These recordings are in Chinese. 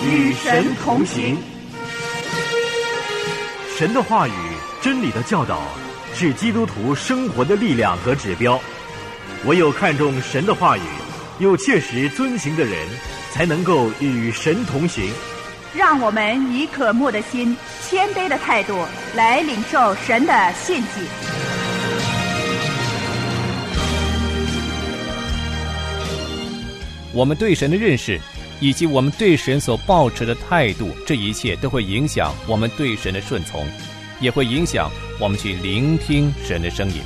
与神同行。 神的话语、真理的教导是基督徒生活的力量和指标。唯有看重神的话语，又切实遵行的人，才能够与神同行。 让我们以渴慕的心、谦卑的态度来领受神的信息。 我们对神的认识，以及我们对神所抱持的态度，这一切都会影响我们对神的顺从，也会影响我们去聆听神的声音。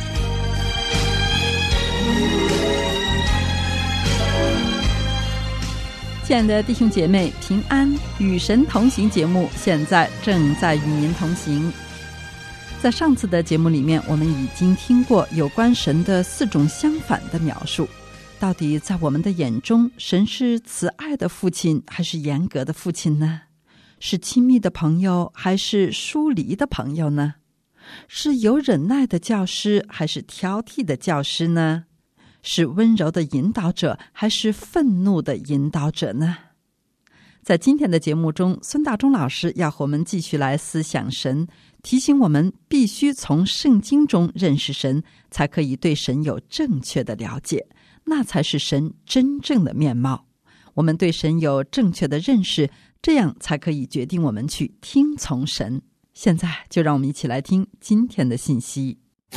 亲爱的弟兄姐妹，平安，与神同行节目现在正在与您同行。在上次的节目里面，我们已经听过有关神的4种相反的描述。到底在我们的眼中，神是慈爱的父亲还是严格的父亲呢？是亲密的朋友还是疏离的朋友呢？是有忍耐的教师还是挑剔的教师呢？是温柔的引导者还是愤怒的引导者呢？在今天的节目中，孙大中老师要和我们继续来思想神，提醒我们必须从圣经中认识神，才可以对神有正确的了解，那才是神真正的面貌。我们对神有正确的认识，这样才可以决定我们去听从神。现在就让我们一起来听今天的信息。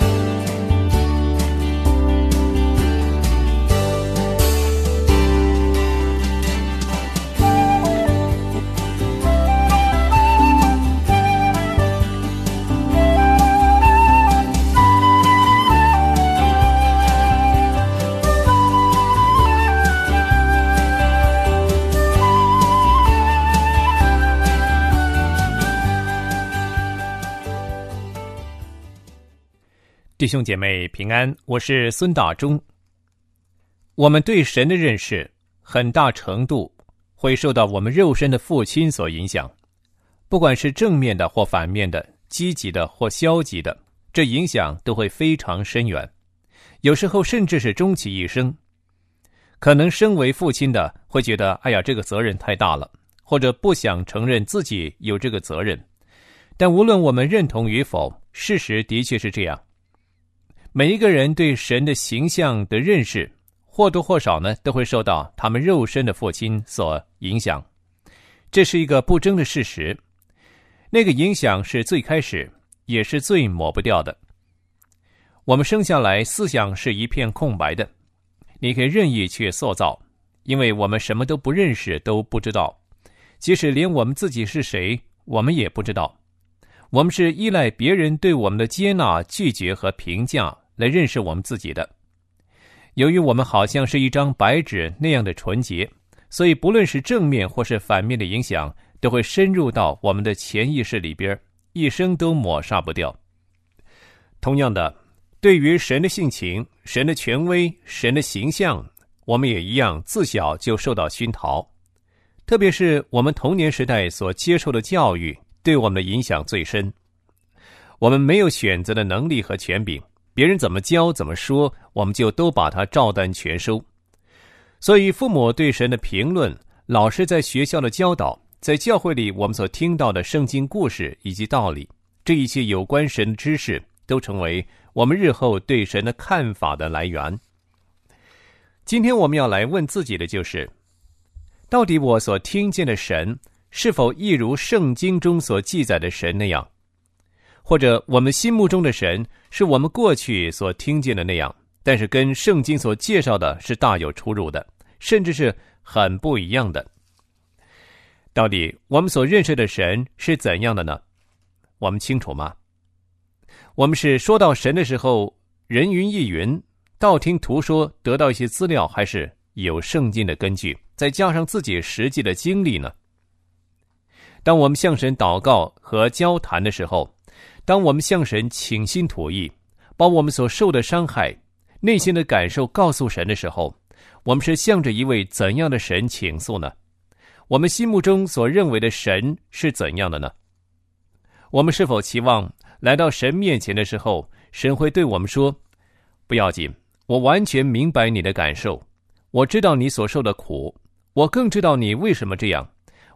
弟兄姐妹平安，我是孙大中。我们对神的认识很大程度会受到我们肉身的父亲所影响，不管是正面的或反面的，积极的或消极的，这影响都会非常深远，有时候甚至是终其一生。可能身为父亲的会觉得，哎呀，这个责任太大了，或者不想承认自己有这个责任。但无论我们认同与否，事实的确是这样。每一个人对神的形象的认识，或多或少呢，都会受到他们肉身的父亲所影响。这是一个不争的事实。那个影响是最开始，也是最抹不掉的。我们生下来思想是一片空白的，你可以任意去塑造，因为我们什么都不认识，都不知道。即使连我们自己是谁，我们也不知道。我们是依赖别人对我们的接纳、拒绝和评价来认识我们自己的。由于我们好像是一张白纸那样的纯洁，所以不论是正面或是反面的影响，都会深入到我们的潜意识里边，一生都抹杀不掉。同样的，对于神的性情、神的权威、神的形象，我们也一样自小就受到熏陶。特别是我们童年时代所接受的教育，对我们的影响最深。我们没有选择的能力和权柄，别人怎么教怎么说，我们就都把它照单全收。所以父母对神的评论，老师在学校的教导，在教会里我们所听到的圣经故事以及道理，这一切有关神的知识，都成为我们日后对神的看法的来源。今天我们要来问自己的就是，到底我所听见的神是否一如圣经中所记载的神那样？或者我们心目中的神是我们过去所听见的那样，但是跟圣经所介绍的是大有出入的，甚至是很不一样的。到底我们所认识的神是怎样的呢？我们清楚吗？我们是说到神的时候人云亦云，道听途说，得到一些资料，还是有圣经的根据，再加上自己实际的经历呢？当我们向神祷告和交谈的时候，当我们向神倾心吐意，把我们所受的伤害、内心的感受告诉神的时候，我们是向着一位怎样的神倾诉呢？我们心目中所认为的神是怎样的呢？我们是否期望来到神面前的时候，神会对我们说，不要紧，我完全明白你的感受，我知道你所受的苦，我更知道你为什么这样，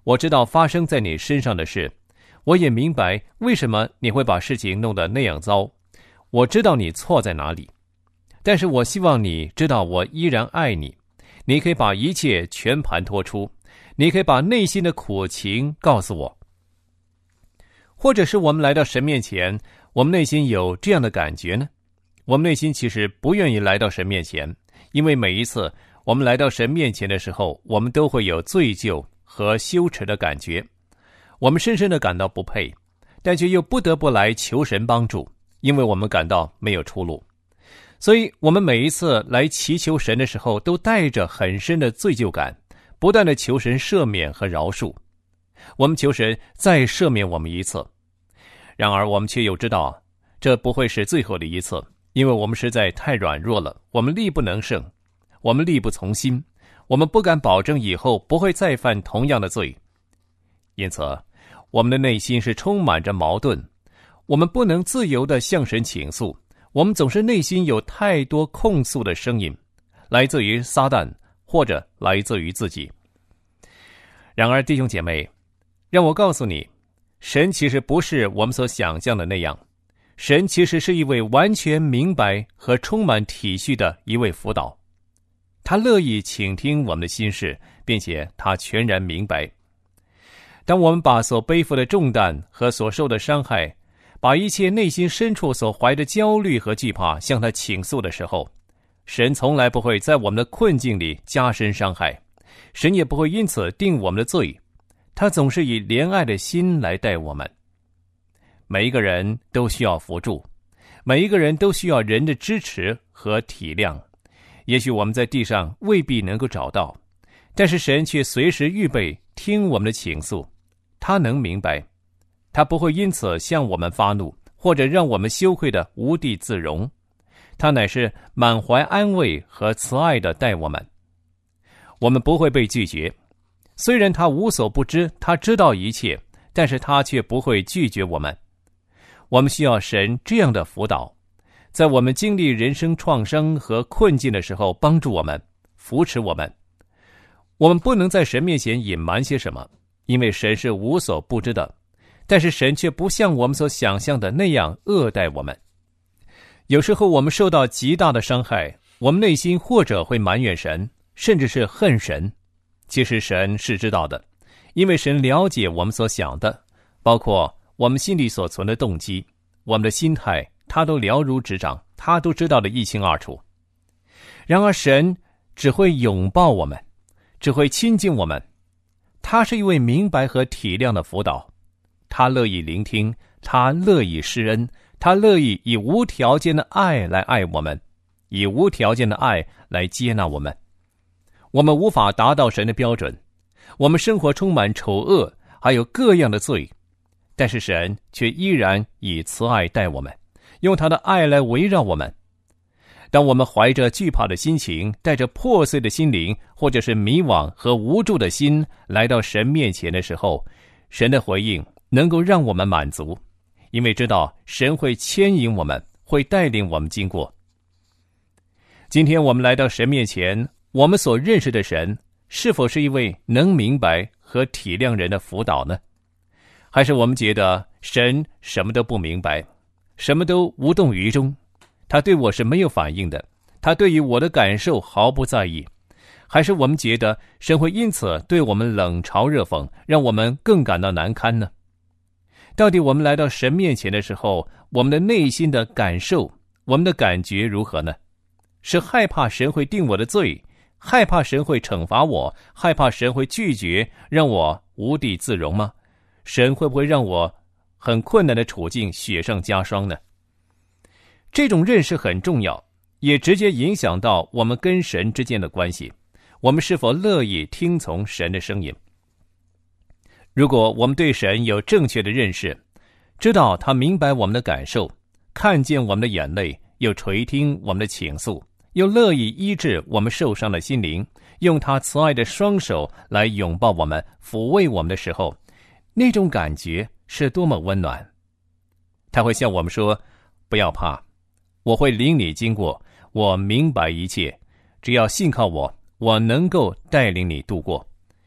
我知道发生在你身上的事，我也明白为什么你会把事情弄得那样糟，我知道你错在哪里。但是我希望你知道我依然爱你，你可以把一切全盘托出，你可以把内心的苦情告诉我。或者是我们来到神面前，我们内心有这样的感觉呢？我们内心其实不愿意来到神面前，因为每一次我们来到神面前的时候，我们都会有罪疚和羞耻的感觉，我们深深地感到不配，但却又不得不来求神帮助，因为我们感到没有出路。所以我们每一次来祈求神的时候，都带着很深的罪疚感，不断地求神赦免和饶恕。我们求神再赦免我们一次，然而我们却又知道这不会是最后的一次，因为我们实在太软弱了，我们力不能胜，我们力不从心，我们不敢保证以后不会再犯同样的罪。因此我们的内心是充满着矛盾，我们不能自由地向神倾诉，我们总是内心有太多控诉的声音，来自于撒旦或者来自于自己。然而弟兄姐妹，让我告诉你，神其实不是我们所想象的那样，神其实是一位完全明白和充满体恤的一位辅导，他乐意倾听我们的心事，并且他全然明白。当我们把所背负的重担和所受的伤害，把一切内心深处所怀的焦虑和惧怕向他倾诉的时候，神从来不会在我们的困境里加深伤害，神也不会因此定我们的罪，他总是以怜爱的心来待我们。每一个人都需要扶助，每一个人都需要人的支持和体谅，也许我们在地上未必能够找到，但是神却随时预备听我们的倾诉，他能明白，他不会因此向我们发怒，或者让我们羞愧的无地自容，他乃是满怀安慰和慈爱的待我们。我们不会被拒绝，虽然他无所不知，他知道一切，但是他却不会拒绝我们。我们需要神这样的辅导，在我们经历人生创伤和困境的时候帮助我们，扶持我们。我们不能在神面前隐瞒些什么，因为神是无所不知的，但是神却不像我们所想象的那样恶待我们。有时候我们受到极大的伤害，我们内心或者会埋怨神，甚至是恨神。其实神是知道的，因为神了解我们所想的，包括我们心里所存的动机，我们的心态，他都了如指掌，他都知道得一清二楚。然而神只会拥抱我们，只会亲近我们，他是一位明白和体谅的辅导，他乐意聆听，他乐意施恩，他乐意以无条件的爱来爱我们，以无条件的爱来接纳我们。我们无法达到神的标准，我们生活充满丑恶，还有各样的罪，但是神却依然以慈爱待我们，用他的爱来围绕我们。当我们怀着惧怕的心情，带着破碎的心灵，或者是迷惘和无助的心来到神面前的时候，神的回应能够让我们满足，因为知道神会牵引我们，会带领我们经过。今天我们来到神面前，我们所认识的神是否是一位能明白和体谅人的辅导呢？还是我们觉得神什么都不明白，什么都无动于衷，他对我是没有反应的，他对于我的感受毫不在意？还是我们觉得神会因此对我们冷嘲热讽，让我们更感到难堪呢？到底我们来到神面前的时候，我们的内心的感受，我们的感觉如何呢？是害怕神会定我的罪，害怕神会惩罚我，害怕神会拒绝让我无地自容吗？神会不会让我很困难的处境雪上加霜呢？这种认识很重要，也直接影响到我们跟神之间的关系，我们是否乐意听从神的声音。如果我们对神有正确的认识，知道他明白我们的感受，看见我们的眼泪，又垂听我们的倾诉，又乐意医治我们受伤的心灵，用他慈爱的双手来拥抱我们，抚慰我们的时候，那种感觉是多么温暖。他会向我们说，不要怕，我会领你经过，我明白一切，只要信靠我，我能够带领你度过。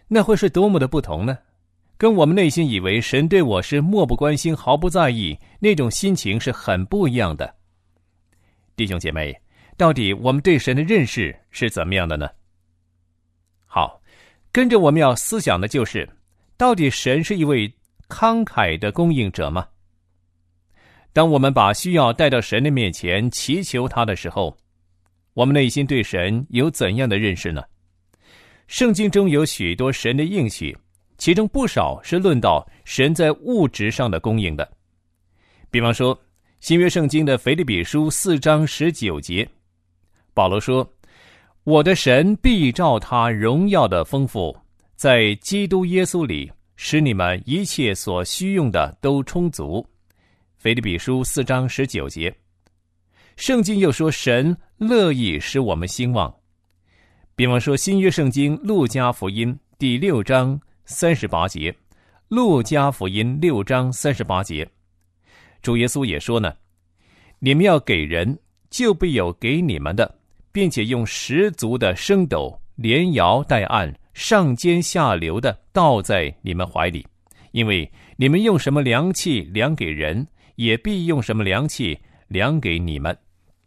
那会是多么的不同呢？跟我们内心以为神对我是漠不关心、毫不在意，那种心情是很不一样的。弟兄姐妹，到底我们对神的认识是怎么样的呢？好，跟着我们要思想的就是，到底神是一位慷慨的供应者吗？当我们把需要带到神的面前祈求他的时候，我们内心对神有怎样的认识呢？圣经中有许多神的应许，其中不少是论到神在物质上的供应的。比方说新约圣经的腓立比书4章19节，保罗说，我的神必照他荣耀的丰富，在基督耶稣里使你们一切所需用的都充足。腓立比书4章19节。圣经又说神乐意使我们兴旺。比方说新约圣经路加福音第6章38节，路加福音6章38节，主耶稣也说呢，你们要给人，就必有给你们的，并且用十足的升斗连摇带按，上尖下流的倒在你们怀里，因为你们用什么量器量给人，也必用什么量器量给你们。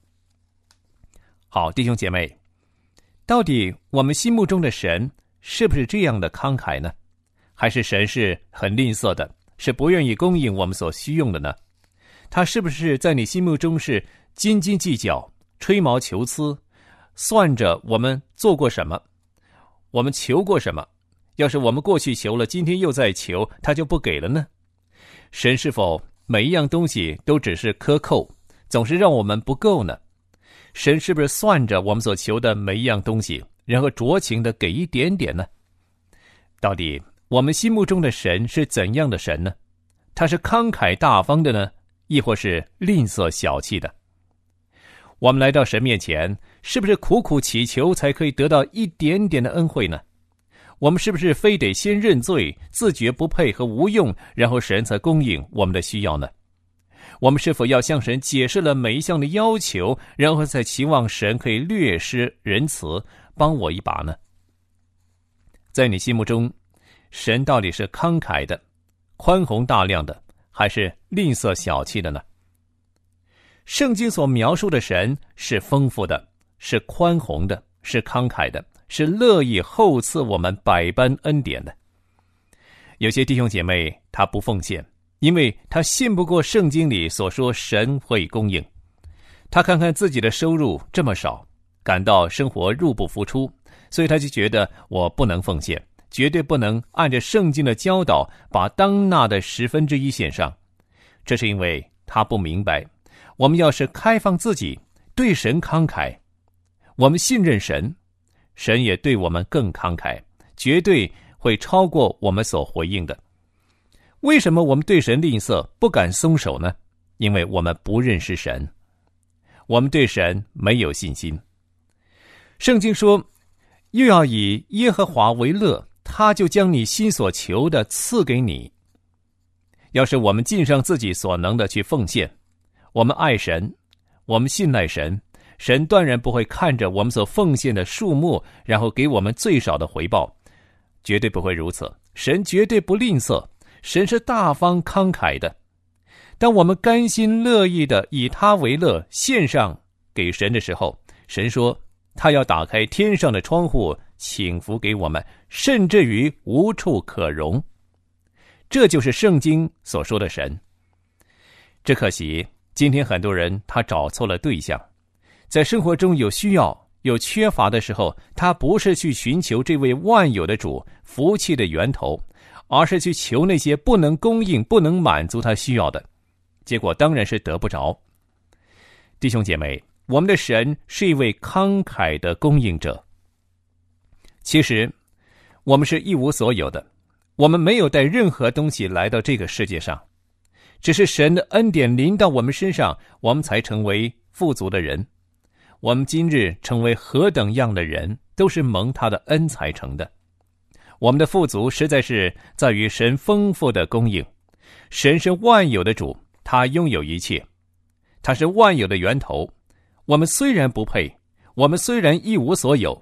好，弟兄姐妹，到底我们心目中的神是不是这样的慷慨呢？还是神是很吝啬的，是不愿意供应我们所需用的呢？他是不是在你心目中是斤斤计较、吹毛求疵，算着我们做过什么，我们求过什么，要是我们过去求了，今天又在求，他就不给了呢？神是否每一样东西都只是克扣，总是让我们不够呢？神是不是算着我们所求的每一样东西，然后酌情的给一点点呢？到底我们心目中的神是怎样的神呢？他是慷慨大方的呢，亦或是吝啬小气的？我们来到神面前，是不是苦苦祈求才可以得到一点点的恩惠呢？我们是不是非得先认罪，自觉不配和无用，然后神才供应我们的需要呢？我们是否要向神解释了每一项的要求，然后再期望神可以略施仁慈，帮我一把呢？在你心目中，神到底是慷慨的、宽宏大量的，还是吝啬小气的呢？圣经所描述的神是丰富的，是宽宏的，是慷慨的，是乐意厚赐我们百般恩典的。有些弟兄姐妹他不奉献，因为他信不过圣经里所说神会供应。他看看自己的收入这么少，感到生活入不敷出，所以他就觉得我不能奉献，绝对不能按着圣经的教导把当纳的1/10献上。这是因为他不明白，我们要是开放自己，对神慷慨，我们信任神，神也对我们更慷慨，绝对会超过我们所回应的。为什么我们对神吝啬，不敢松手呢？因为我们不认识神，我们对神没有信心。圣经说，又要以耶和华为乐，他就将你心所求的赐给你。要是我们尽上自己所能的去奉献，我们爱神，我们信赖神，神断然不会看着我们所奉献的数目，然后给我们最少的回报，绝对不会如此。神绝对不吝啬，神是大方慷慨的。当我们甘心乐意的以他为乐，献上给神的时候，神说他要打开天上的窗户，倾福给我们，甚至于无处可容。这就是圣经所说的神。只可惜今天很多人他找错了对象，在生活中有需要有缺乏的时候，他不是去寻求这位万有的主，福气的源头，而是去求那些不能供应不能满足他需要的，结果当然是得不着。弟兄姐妹，我们的神是一位慷慨的供应者。其实我们是一无所有的，我们没有带任何东西来到这个世界上，只是神的恩典临到我们身上，我们才成为富足的人。我们今日成为何等样的人，都是蒙他的恩才成的。我们的富足实在是在于神丰富的供应。神是万有的主，他拥有一切，他是万有的源头。我们虽然不配，我们虽然一无所有，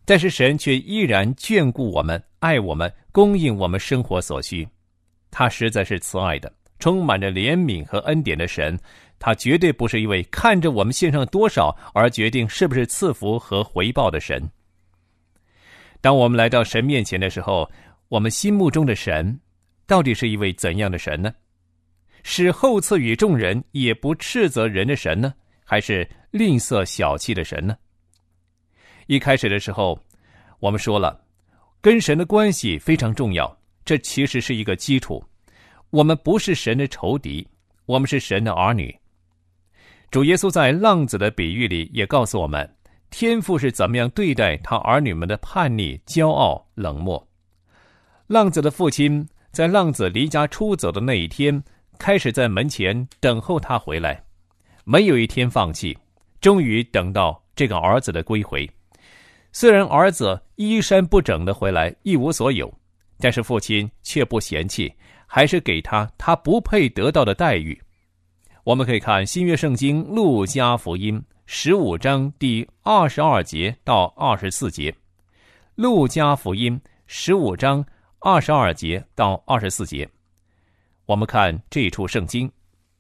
但是神却依然眷顾我们，爱我们，供应我们生活所需。他实在是慈爱的，充满着怜悯和恩典的神。他绝对不是一位看着我们献上多少而决定是不是赐福和回报的神。当我们来到神面前的时候，我们心目中的神到底是一位怎样的神呢？是厚赐予众人也不斥责人的神呢，还是吝啬小气的神呢？一开始的时候我们说了，跟神的关系非常重要，这其实是一个基础。我们不是神的仇敌，我们是神的儿女。主耶稣在浪子的比喻里也告诉我们，天父是怎么样对待他儿女们的叛逆、骄傲、冷漠。浪子的父亲在浪子离家出走的那一天，开始在门前等候他回来，没有一天放弃，终于等到这个儿子的归回。虽然儿子衣衫不整的回来，一无所有，但是父亲却不嫌弃，还是给他不配得到的待遇。我们可以看新约圣经路加福音15章第22节到24节。路加福音15章22节到24节，我们看这一处圣经。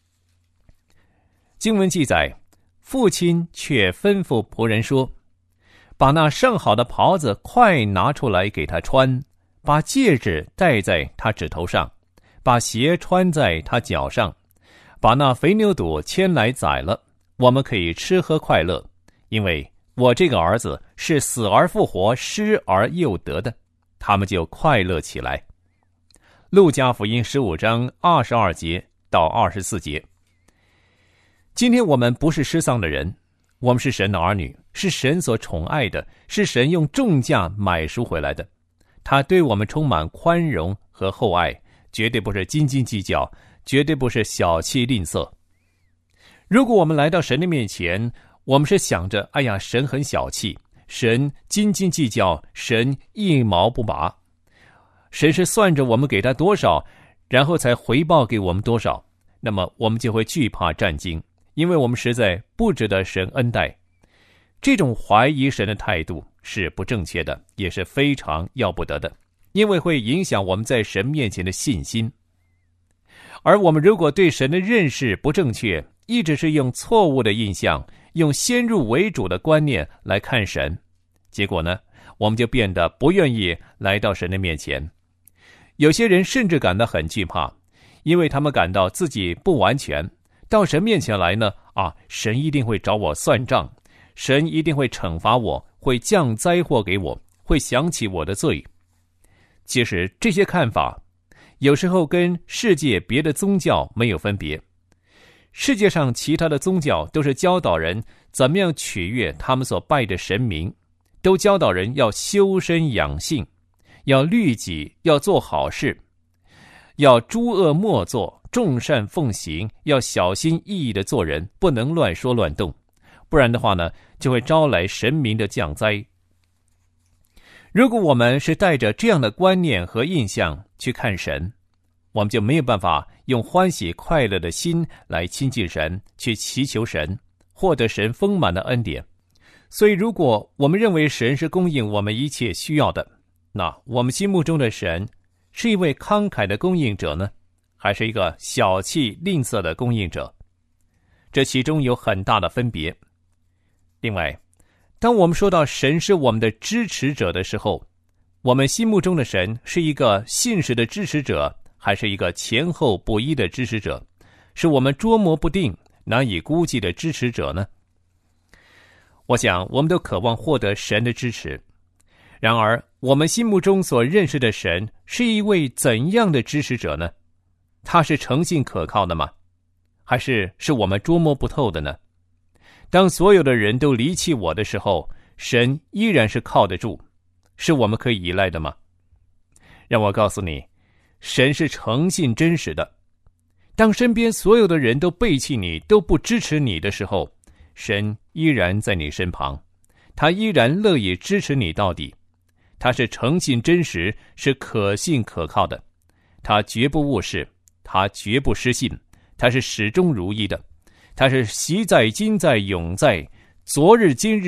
经文记载，父亲却吩咐仆人说，把那上好的袍子快拿出来给他穿，把戒指戴在他指头上，把鞋穿在他脚上，把那肥牛肚牵来宰了，我们可以吃喝快乐，因为我这个儿子是死而复活，失而又得的，他们就快乐起来。路加福音15章22节到24节。今天我们不是失丧的人，我们是神的儿女，是神所宠爱的，是神用重价买赎回来的。他对我们充满宽容和厚爱，绝对不是斤斤计较，绝对不是小气吝啬。如果我们来到神的面前，我们是想着，哎呀，神很小气，神斤斤计较，神一毛不拔，神是算着我们给他多少，然后才回报给我们多少，那么我们就会惧怕战惊，因为我们实在不值得神恩待。这种怀疑神的态度是不正确的，也是非常要不得的，因为会影响我们在神面前的信心。而我们如果对神的认识不正确，一直是用错误的印象，用先入为主的观念来看神，结果呢，我们就变得不愿意来到神的面前。有些人甚至感到很惧怕，因为他们感到自己不完全，到神面前来呢，神一定会找我算账，神一定会惩罚我，会降灾祸给我，会想起我的罪。其实这些看法有时候跟世界别的宗教没有分别。世界上其他的宗教都是教导人怎么样取悦他们所拜的神明，都教导人要修身养性，要律己，要做好事，要诸恶莫作，众善奉行，要小心翼翼地做人，不能乱说乱动，不然的话呢，就会招来神明的降灾。如果我们是带着这样的观念和印象去看神，我们就没有办法用欢喜快乐的心来亲近神，去祈求神，获得神丰满的恩典。所以如果我们认为神是供应我们一切需要的，那我们心目中的神是一位慷慨的供应者呢，还是一个小气吝啬的供应者？这其中有很大的分别。另外，当我们说到神是我们的支持者的时候，我们心目中的神是一个信实的支持者，还是一个前后不一的支持者？是我们捉摸不定、难以估计的支持者呢？我想我们都渴望获得神的支持，然而我们心目中所认识的神是一位怎样的支持者呢？他是诚信可靠的吗？还是我们捉摸不透的呢？当所有的人都离弃我的时候，神依然是靠得住，是我们可以依赖的吗？让我告诉你，神是诚信真实的。当身边所有的人都背弃你，都不支持你的时候，神依然在你身旁，他依然乐意支持你到底。他是诚信真实，是可信可靠的，他绝不误事，他绝不失信，他是始终如一的，他是昔在今在永在，昨日今日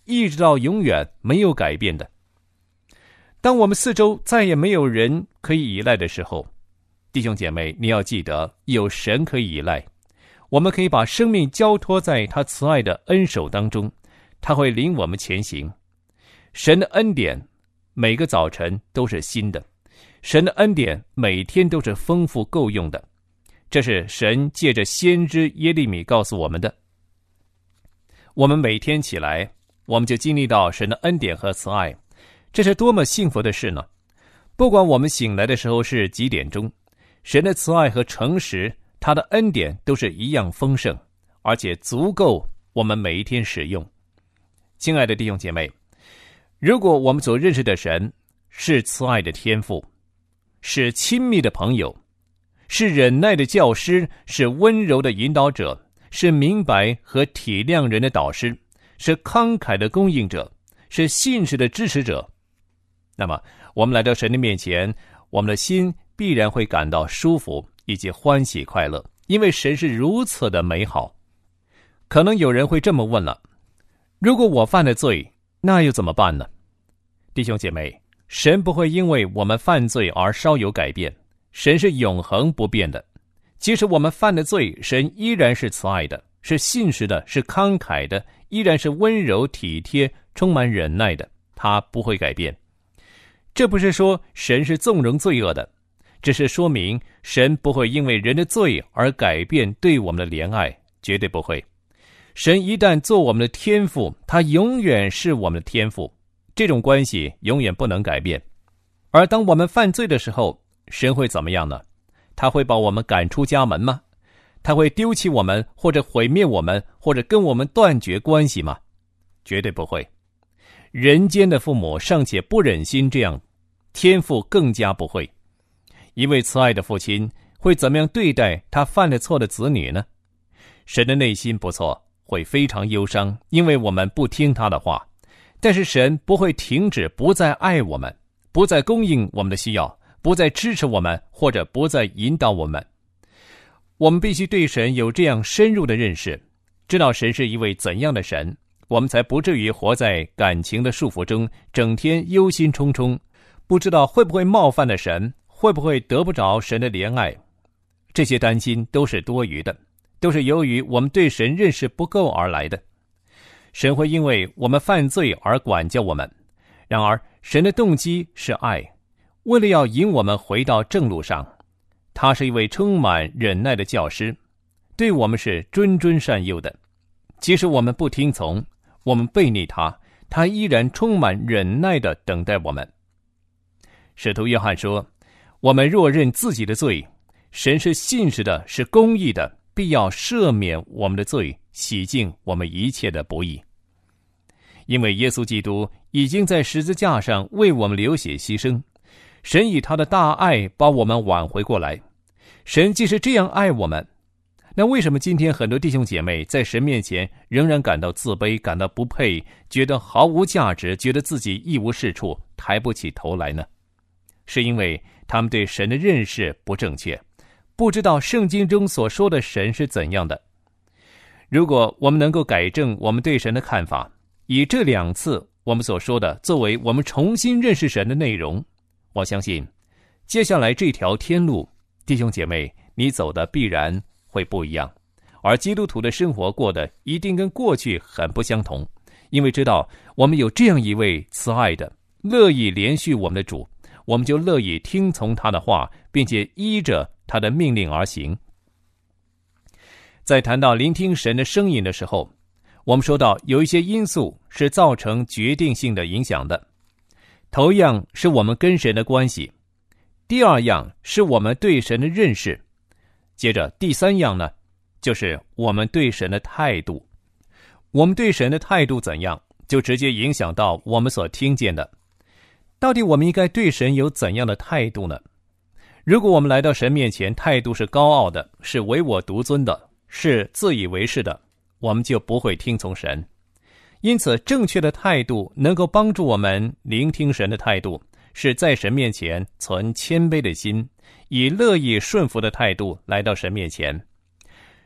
一直到永远没有改变的。当我们四周再也没有人可以依赖的时候，弟兄姐妹，你要记得有神可以依赖，我们可以把生命交托在他慈爱的恩手当中，他会领我们前行。神的恩典每个早晨都是新的，神的恩典每天都是丰富够用的，这是神借着先知耶利米告诉我们的。我们每天起来，我们就经历到神的恩典和慈爱，这是多么幸福的事呢？不管我们醒来的时候是几点钟，神的慈爱和诚实，他的恩典都是一样丰盛，而且足够我们每一天使用。亲爱的弟兄姐妹，如果我们所认识的神是慈爱的天父，是亲密的朋友，是忍耐的教师，是温柔的引导者，是明白和体谅人的导师，是慷慨的供应者，是信实的支持者，那么我们来到神的面前，我们的心必然会感到舒服以及欢喜快乐，因为神是如此的美好。可能有人会这么问了，如果我犯了罪，那又怎么办呢？弟兄姐妹，神不会因为我们犯罪而稍有改变，神是永恒不变的。即使我们犯了罪，神依然是慈爱的，是信实的，是慷慨的，依然是温柔体贴，充满忍耐的，他不会改变。这不是说神是纵容罪恶的，只是说明神不会因为人的罪而改变对我们的怜爱，绝对不会。神一旦做我们的天父，他永远是我们的天父，这种关系永远不能改变。而当我们犯罪的时候，神会怎么样呢？他会把我们赶出家门吗？他会丢弃我们，或者毁灭我们，或者跟我们断绝关系吗？绝对不会。人间的父母尚且不忍心这样，天父更加不会。一位慈爱的父亲会怎么样对待他犯了错的子女呢？神的内心不错，会非常忧伤，因为我们不听他的话。但是神不会停止不再爱我们，不再供应我们的需要，不再支持我们，或者不再引导我们。我们必须对神有这样深入的认识，知道神是一位怎样的神，我们才不至于活在感情的束缚中，整天忧心忡忡，不知道会不会冒犯了神，会不会得不着神的怜爱。这些担心都是多余的，都是由于我们对神认识不够而来的。神会因为我们犯罪而管教我们，然而神的动机是爱，为了要引我们回到正路上。他是一位充满忍耐的教师，对我们是谆谆善诱的。即使我们不听从，我们背逆他，他依然充满忍耐地等待我们。使徒约翰说，我们若认自己的罪，神是信实的，是公义的，必要赦免我们的罪，洗净我们一切的不义。因为耶稣基督已经在十字架上为我们流血牺牲，神以他的大爱把我们挽回过来。神既是这样爱我们，那为什么今天很多弟兄姐妹在神面前仍然感到自卑，感到不配，觉得毫无价值，觉得自己一无是处，抬不起头来呢？是因为他们对神的认识不正确，不知道圣经中所说的神是怎样的。如果我们能够改正我们对神的看法，以这2次我们所说的作为我们重新认识神的内容，我相信接下来这条天路，弟兄姐妹，你走的必然会不一样，而基督徒的生活过得一定跟过去很不相同，因为知道我们有这样一位慈爱的乐意连续我们的主，我们就乐意听从他的话，并且依着他的命令而行。在谈到聆听神的声音的时候，我们说到有一些因素是造成决定性的影响的。头一样是我们跟神的关系，第二样是我们对神的认识，接着第三样呢，就是我们对神的态度。我们对神的态度怎样，就直接影响到我们所听见的。到底我们应该对神有怎样的态度呢？如果我们来到神面前，态度是高傲的，是唯我独尊的，是自以为是的，我们就不会听从神。因此正确的态度能够帮助我们聆听神的态度，是在神面前存谦卑的心，以乐意顺服的态度来到神面前。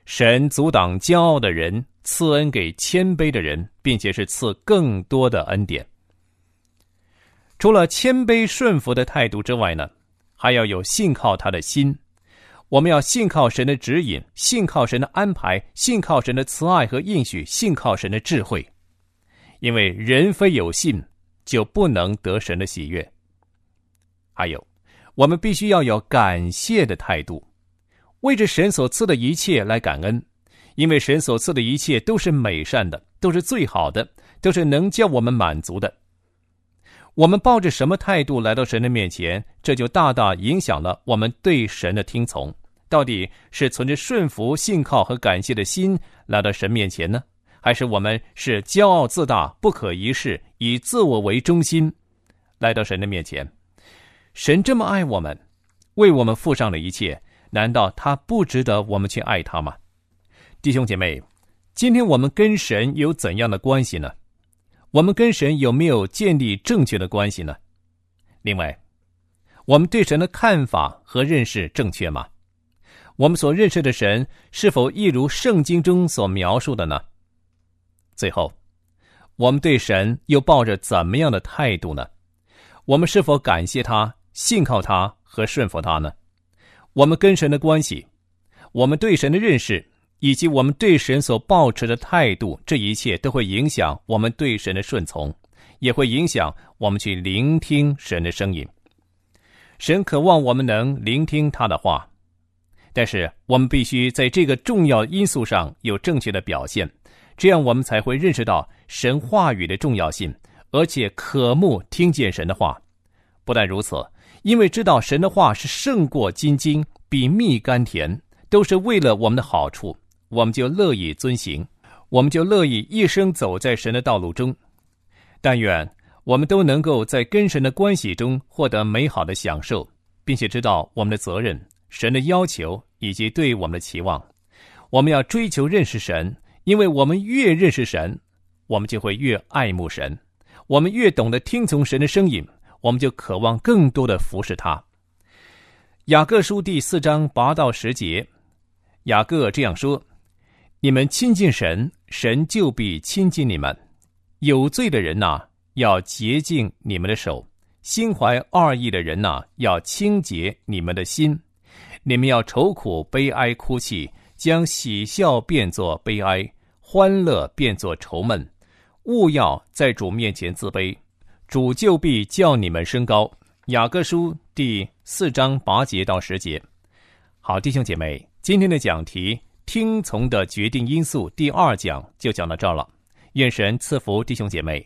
神阻挡骄傲的人，赐恩给谦卑的人，并且是赐更多的恩典。除了谦卑顺服的态度之外呢，还要有信靠他的心。我们要信靠神的指引，信靠神的安排，信靠神的慈爱和应许，信靠神的智慧。因为人非有信，就不能得神的喜悦。还有，我们必须要有感谢的态度，为着神所赐的一切来感恩，因为神所赐的一切都是美善的，都是最好的，都是能叫我们满足的。我们抱着什么态度来到神的面前，这就大大影响了我们对神的听从。到底是存着顺服、信靠和感谢的心来到神面前呢，还是我们是骄傲自大、不可一世，以自我为中心来到神的面前？神这么爱我们，为我们付上了一切，难道他不值得我们去爱他吗？弟兄姐妹，今天我们跟神有怎样的关系呢？我们跟神有没有建立正确的关系呢？另外，我们对神的看法和认识正确吗？我们所认识的神是否一如圣经中所描述的呢？最后，我们对神又抱着怎么样的态度呢？我们是否感谢他、信靠他和顺服他呢？我们跟神的关系，我们对神的认识，以及我们对神所抱持的态度，这一切都会影响我们对神的顺从，也会影响我们去聆听神的声音。神渴望我们能聆听他的话，但是我们必须在这个重要因素上有正确的表现，这样我们才会认识到神话语的重要性，而且渴慕听见神的话。不但如此，因为知道神的话是胜过金晶，比蜜甘甜，都是为了我们的好处，我们就乐意遵行，我们就乐意一生走在神的道路中。但愿我们都能够在跟神的关系中获得美好的享受，并且知道我们的责任、神的要求以及对我们的期望。我们要追求认识神，因为我们越认识神，我们就会越爱慕神。我们越懂得听从神的声音，我们就渴望更多的服侍他。雅各书第4章8到10节，雅各这样说：你们亲近神，神就必亲近你们。有罪的人哪，要洁净你们的手；心怀二意的人哪，要清洁你们的心。你们要愁苦、悲哀、哭泣，将喜笑变作悲哀，欢乐变作愁闷。勿要在主面前自卑，主就必叫你们升高。雅各书第4章8节到10节。好，弟兄姐妹，今天的讲题听从的决定因素第2讲就讲到这儿了。愿神赐福弟兄姐妹。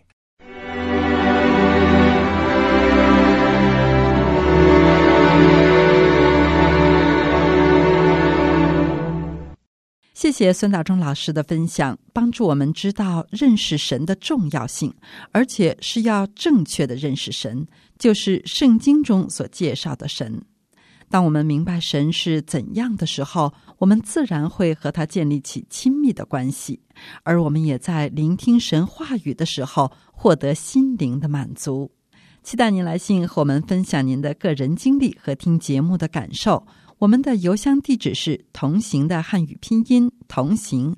谢谢孙大中老师的分享，帮助我们知道认识神的重要性，而且是要正确的认识神，就是圣经中所介绍的神。当我们明白神是怎样的时候，我们自然会和他建立起亲密的关系，而我们也在聆听神话语的时候获得心灵的满足。期待您来信和我们分享您的个人经历和听节目的感受。我们的邮箱地址是同行的汉语拼音同行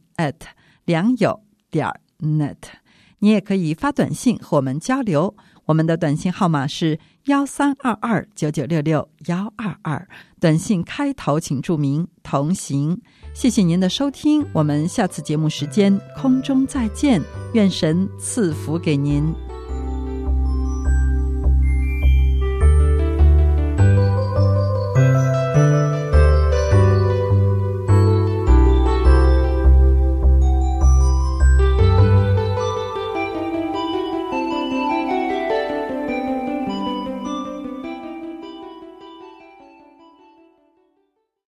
@良友.net。你也可以发短信和我们交流，我们的短信号码是1322996622，短信开头请注明同行。谢谢您的收听，我们下次节目时间空中再见，愿神赐福给您。